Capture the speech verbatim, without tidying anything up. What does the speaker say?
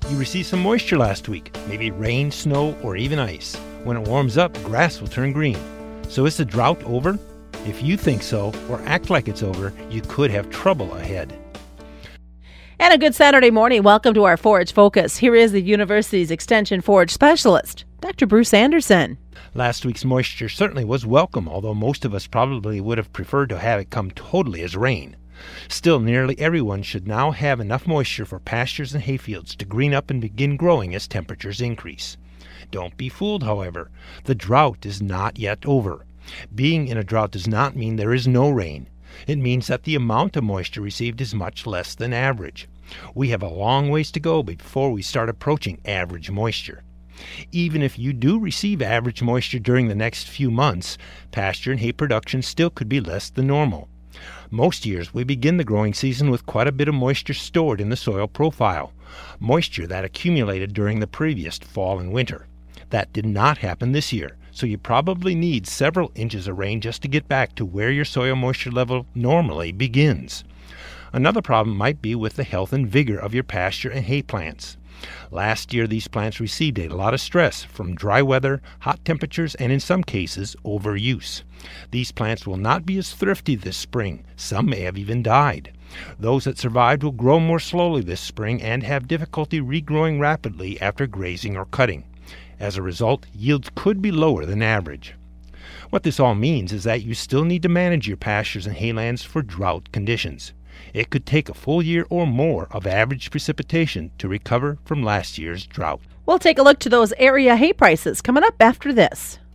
You received some moisture last week, maybe rain, snow, or even ice. When it warms up, grass will turn green. So is the drought over? If you think so, or act like it's over, you could have trouble ahead. And a good Saturday morning. Welcome to our Forage Focus. Here is the university's Extension Forage Specialist, Doctor Bruce Anderson. Last week's moisture certainly was welcome, although most of us probably would have preferred to have it come totally as rain. Still, nearly everyone should now have enough moisture for pastures and hayfields to green up and begin growing as temperatures increase. Don't be fooled, however. The drought is not yet over. Being in a drought does not mean there is no rain. It means that the amount of moisture received is much less than average. We have a long ways to go before we start approaching average moisture. Even if you do receive average moisture during the next few months, pasture and hay production still could be less than normal. Most years we begin the growing season with quite a bit of moisture stored in the soil profile, moisture that accumulated during the previous fall and winter. That did not happen this year, so you probably need several inches of rain just to get back to where your soil moisture level normally begins. Another problem might be with the health and vigor of your pasture and hay plants. Last year, these plants received a lot of stress from dry weather, hot temperatures, and in some cases, overuse. These plants will not be as thrifty this spring. Some may have even died. Those that survived will grow more slowly this spring and have difficulty regrowing rapidly after grazing or cutting. As a result, yields could be lower than average. What this all means is that you still need to manage your pastures and haylands for drought conditions. It could take a full year or more of average precipitation to recover from last year's drought. We'll take a look to those area hay prices coming up after this.